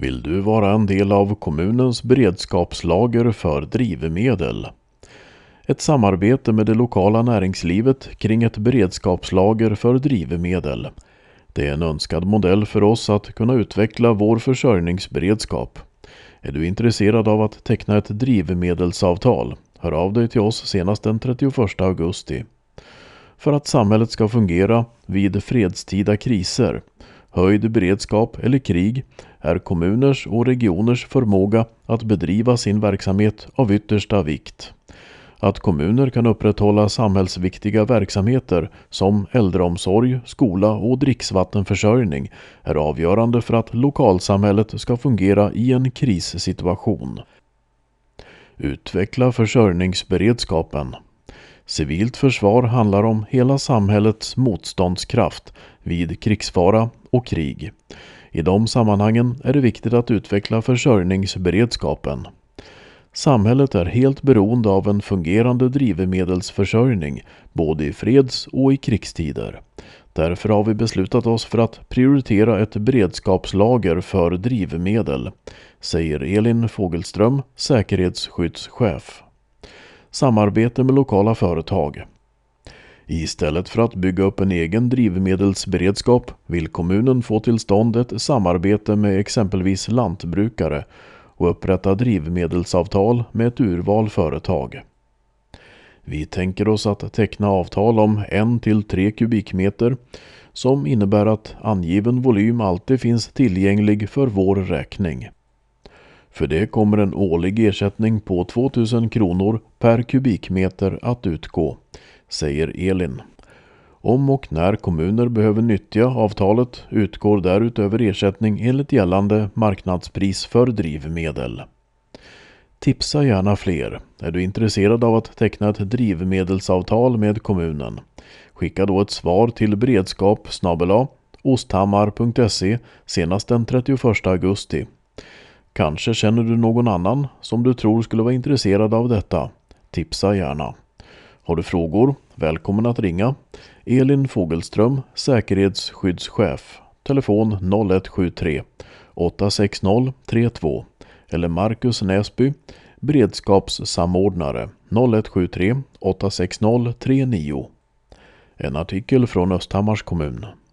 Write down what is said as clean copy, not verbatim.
Vill du vara en del av kommunens beredskapslager för drivmedel? Ett samarbete med det lokala näringslivet kring ett beredskapslager för drivmedel. Det är en önskad modell för oss att kunna utveckla vår försörjningsberedskap. Är du intresserad av att teckna ett drivmedelsavtal? Hör av dig till oss senast den 31 augusti. För att samhället ska fungera vid fredstida kriser, höjd beredskap eller krig är kommuners och regioners förmåga att bedriva sin verksamhet av yttersta vikt. Att kommuner kan upprätthålla samhällsviktiga verksamheter som äldreomsorg, skola och dricksvattenförsörjning är avgörande för att lokalsamhället ska fungera i en krissituation. Utveckla försörjningsberedskapen. Civilt försvar handlar om hela samhällets motståndskraft vid krigsfara och krig. I de sammanhangen är det viktigt att utveckla försörjningsberedskapen. Samhället är helt beroende av en fungerande drivmedelsförsörjning både i freds- och i krigstider. Därför har vi beslutat oss för att prioritera ett beredskapslager för drivmedel, säger Elin Fogelström, säkerhetsskyddschef. Samarbete med lokala företag. Istället för att bygga upp en egen drivmedelsberedskap vill kommunen få till stånd ett samarbete med exempelvis lantbrukare och upprätta drivmedelsavtal med ett urval företag. Vi tänker oss att teckna avtal om 1-3 kubikmeter som innebär att angiven volym alltid finns tillgänglig för vår räkning. För det kommer en årlig ersättning på 2000 kronor per kubikmeter att utgå, säger Elin. Om och när kommuner behöver nyttja avtalet utgår därutöver ersättning enligt gällande marknadspris för drivmedel. Tipsa gärna fler. Är du intresserad av att teckna ett drivmedelsavtal med kommunen? Skicka då ett svar till beredskap@osthammar.se senast den 31 augusti. Kanske känner du någon annan som du tror skulle vara intresserad av detta. Tipsa gärna. Har du frågor? Välkommen att ringa. Elin Fogelström, säkerhetsskyddschef. Telefon 0173 860 32 eller Marcus Näsby, beredskapssamordnare 0173 860 39. En artikel från Östhammars kommun.